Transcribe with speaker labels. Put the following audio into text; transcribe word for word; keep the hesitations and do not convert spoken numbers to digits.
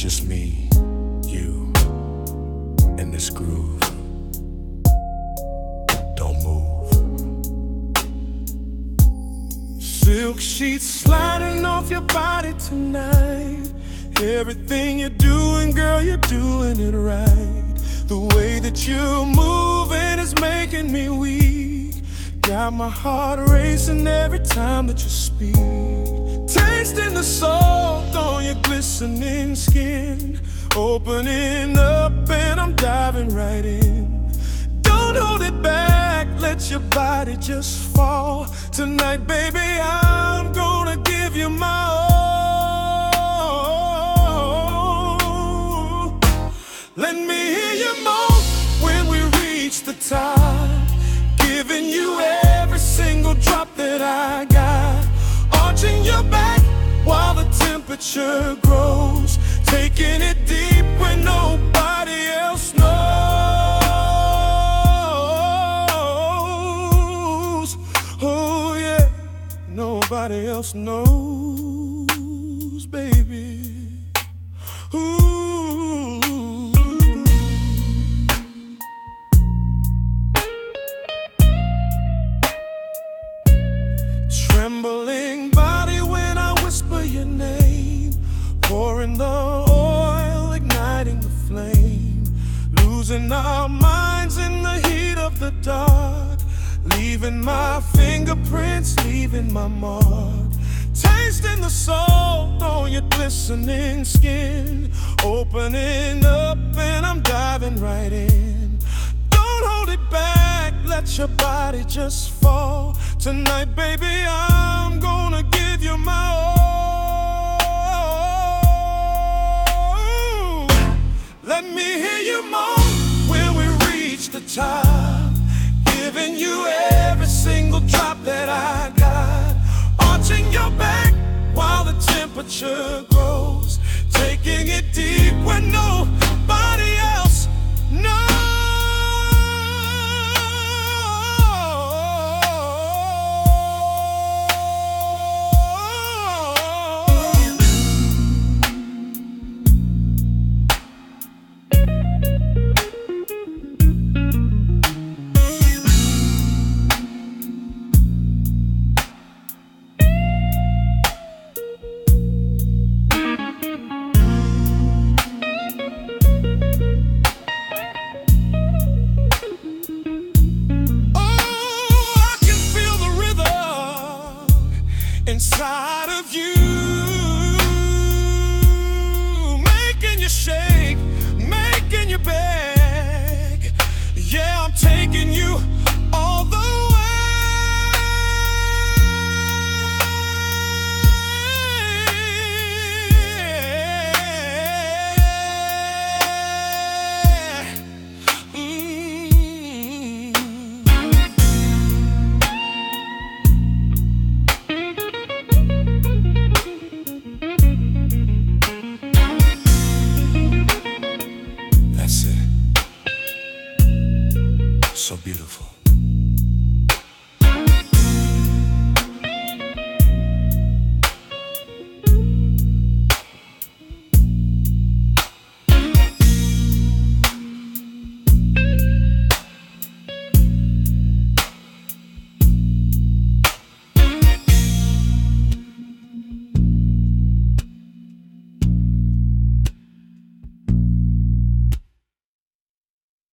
Speaker 1: Just me, you, and this groove. Don't move. Silk sheets sliding off your body tonight. Everything you're doing, girl, you're doing it right. The way that you're moving is making me weak. Got my heart racing every time that you speak. Tasting the salt on your glistening skin. Opening up and I'm diving right in. Don't hold it back, let your body just fall. Tonight, baby, I'm gonna give you my all. Let me hear you moan when we reach the top. Giving you every single drop that I got. Arching your back while the temperature grows. Taking it deep when nobody else knows. Oh yeah, nobody else knows, baby. Ooh. Trembling body when I whisper your name. Pouring the oil, igniting the flame. Losing our minds in the heat of the dark. Leaving my fingerprints, leaving my mark. Tasting the salt on your glistening skin. Opening up and I'm diving right in. Don't hold it back, let your body just fall. Tonight, baby, I'm gonna give you my all. Let me hear you moan when we reach the top. Giving you every single drop that I got. Arching your back while the temperature grows. Taking it deep when no